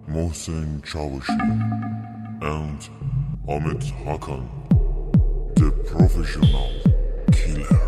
Mohsen Çavuşu and Ahmet Hakan, the professional killer.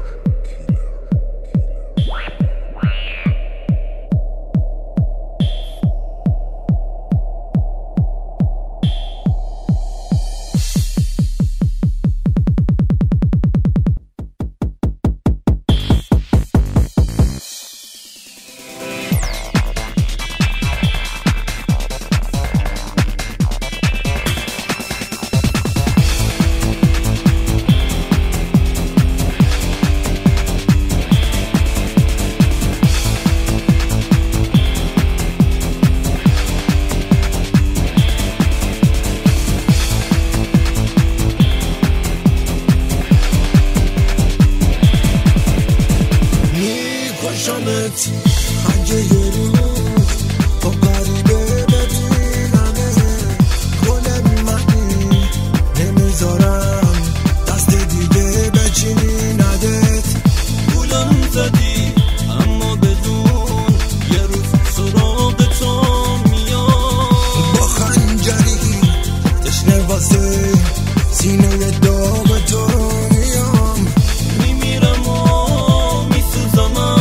شامت اگه یه روز تو قریبه ببینمه گل منی نمیذارم دست دیگه بچینی ندت گولم زدی اما بدون یه روز سراغ تو میام با خنجری تشنه واسه سینه داغ تو میام میمیرم و میسوزم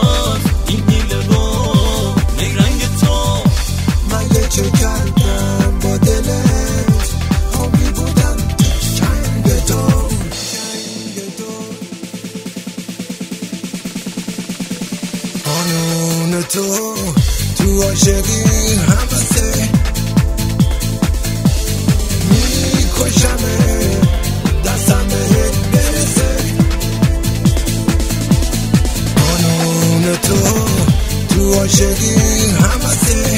چه کردم با دلت خوابی بودم چنگ تو قانون تو عاشقی همسه میکشمه دستم بهت برسه قانون تو عاشقی همسه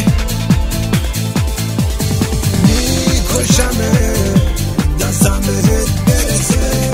کشمه دستم بهت برسه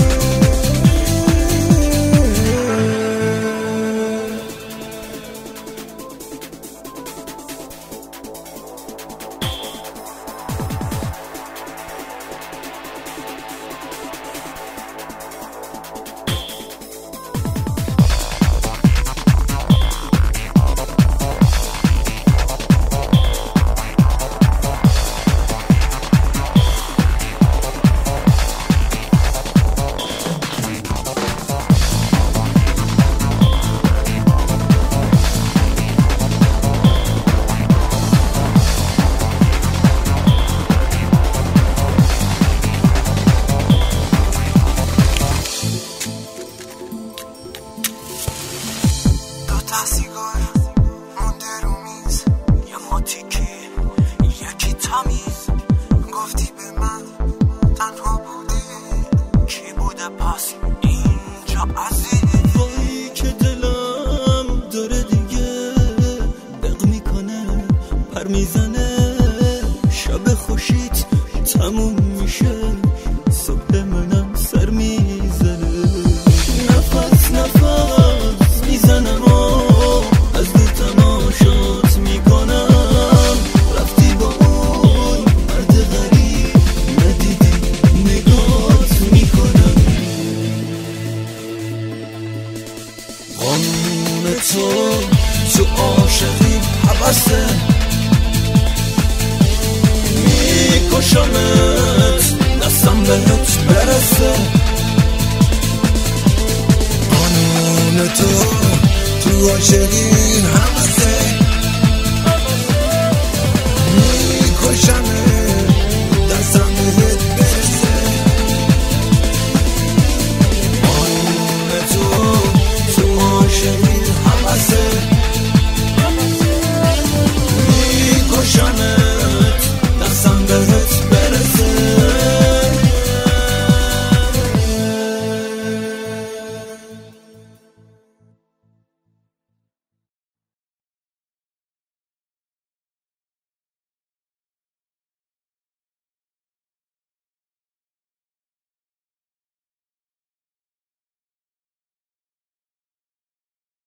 سیگار مونده رو میز یه ماتیکی یکی تمیز گفتی به من تنها بودی کی بوده پس اینجا عزیز وای که دلم داره دیگه دق میکنه پر میزنه شب خوشیت تموم میشه صبح منم سر میزنه نفس میزنم از دو تماشات میکنم رفتی با اون مرد غریب ندیدی نگات میکنم قانون تو عاشقی حبسه میکشمت دستم بهت برسه قانون تو عاشقی همه